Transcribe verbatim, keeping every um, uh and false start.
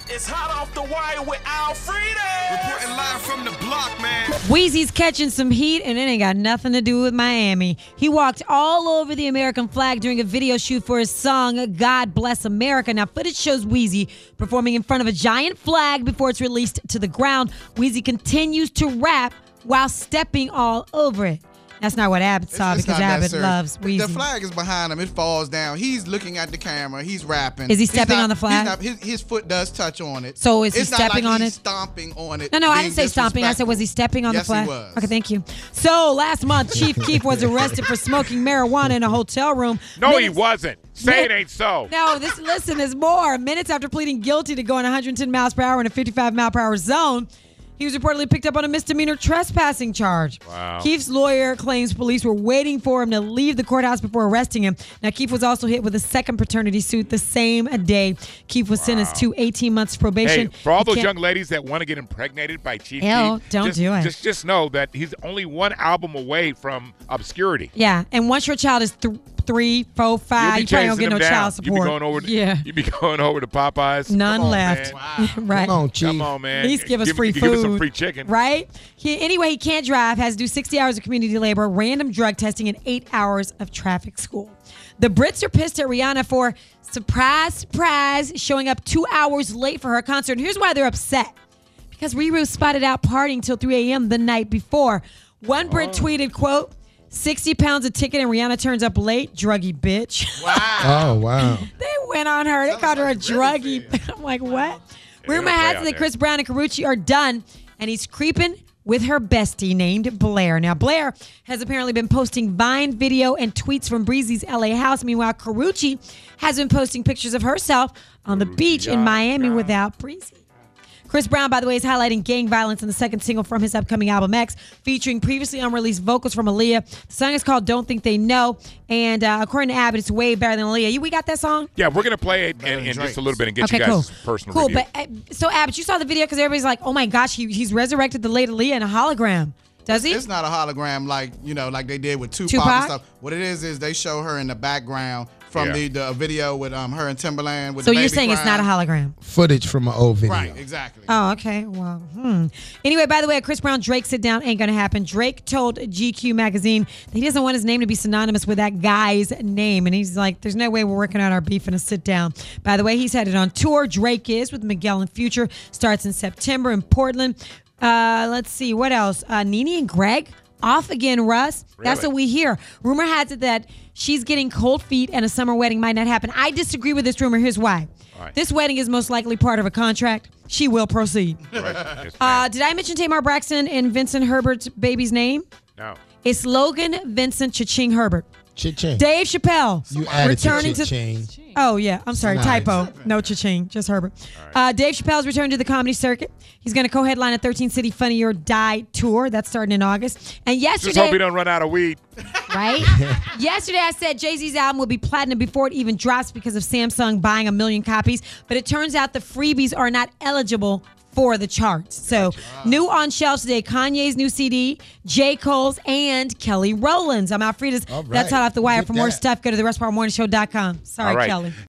It's hot off the wire with Alfreda. Reporting live from the block, man. Weezy's catching some heat, and it ain't got nothing to do with Miami. He walked all over the American flag during a video shoot for his song, God Bless America. Now, footage shows Weezy performing in front of a giant flag before it's released to the ground. Weezy continues to rap while stepping all over it. That's not what Abbott saw It's- it's because not that Abbott serious. loves Weezy. The flag is behind him. It falls down. He's looking at the camera. He's rapping. Is he He's stepping not- on the flag? he's not- his, his foot does touch on it. So is he It's not stepping like on he's it? stomping on it. No, no, I being didn't say stomping. I said, was he stepping on Yes, the flag? he was. Okay, thank you. So last month, Chief Keef was arrested for smoking marijuana in a hotel room. No, he Minutes- wasn't. Say it ain't so. No, this listen, there's more. Minutes after pleading guilty to going one hundred ten miles per hour in a fifty-five mile per hour zone, he was reportedly picked up on a misdemeanor trespassing charge. Wow. Keef's lawyer claims police were waiting for him to leave the courthouse before arresting him. Now, Keef was also hit with a second paternity suit the same day. Keef was sentenced to eighteen months probation. Hey, for all He those can't- young ladies that want to get impregnated by Chief Ew, Keef, don't just, do it. Just, just know that he's only one album away from obscurity. Yeah, and once your child is th- three, four, You'll five, be you probably don't chasing get no them down. child support. You be going over. To, yeah, You be going over to Popeyes. none Come on, left. man. right. Come on, Chief. Come on, man. At least give us free give food. us some free chicken. Right? He, anyway, he can't drive, has to do sixty hours of community labor, random drug testing, and eight hours of traffic school. The Brits are pissed at Rihanna for, surprise, surprise, showing up two hours late for her concert. And here's why they're upset. Because Riri was spotted out partying till three a.m. the night before. One Brit tweeted, quote, sixty pounds a ticket and Rihanna turns up late, druggy bitch. Wow. Oh, wow. They went on her. They called her a druggie. I'm like, what? Rumor play has out it that there. Chris Brown and Karrueche are done, and he's creeping with her bestie named Blair. Now, Blair has apparently been posting Vine video and tweets from Breezy's L A house. Meanwhile, Karrueche has been posting pictures of herself on the beach in yeah, Miami yeah. without Breezy. Chris Brown, by the way, is highlighting gang violence in the second single from his upcoming album X, featuring previously unreleased vocals from Aaliyah. The song is called Don't Think They Know, and uh, according to Abbott, it's way better than Aaliyah. You, we got that song? Yeah, we're gonna play it Better in, than in just a Drake's. little bit and get Okay, you cool. guys' personal Cool, review. but uh, so Abbott, you saw the video because everybody's like, "Oh my gosh, he, he's resurrected the late Aaliyah in a hologram." Does he? It's not a hologram like, you know, like they did with Tupac, Tupac? and stuff. What it is is they show her in the background from Yeah. the, the video with um her and Timberland with So the you're baby saying it's not a crying. hologram? Footage from an old video. Right, exactly. Oh, okay. Well, hmm. Anyway, by the way, a Chris Brown Drake sit down ain't gonna happen. Drake told G Q magazine that he doesn't want his name to be synonymous with that guy's name, and he's like, "There's no way we're working out our beef in a sit down." By the way, he's headed on tour. Drake is with Miguel and Future. Starts in September in Portland. Uh, let's see what else. Uh, Nene and Greg off again. Russ. That's Really? what we hear. Rumor has it that she's getting cold feet and a summer wedding might not happen. I disagree with this rumor. Here's why. All right. This wedding is most likely part of a contract. She will proceed. Right. Yes, Uh, ma'am. did I mention Tamar Braxton and Vincent Herbert's baby's name? no. It's Logan Vincent Cha-Ching Herbert. Cha-ching. Dave Chappelle You added to returning to. cha-ching. Oh yeah, I'm sorry, Nice. typo. No Cha-Ching, just Herbert. Uh, Dave Chappelle's returning to the comedy circuit. He's going to co-headline a thirteen city Funny or Die tour that's starting in August. And Just yesterday, hope he don't run out of weed. right? Yesterday I said Jay-Z's album will be platinum before it even drops because of Samsung buying a million copies. But it turns out the freebies are not eligible for the charts. So new on shelves today, Kanye's new C D, J. Cole's, and Kelly Rowland's. I'm Alfreda's. All right. That's Hot Off the Wire. Get For more that. stuff, go to the rest part morning show dot com. Sorry, All right. Kelly.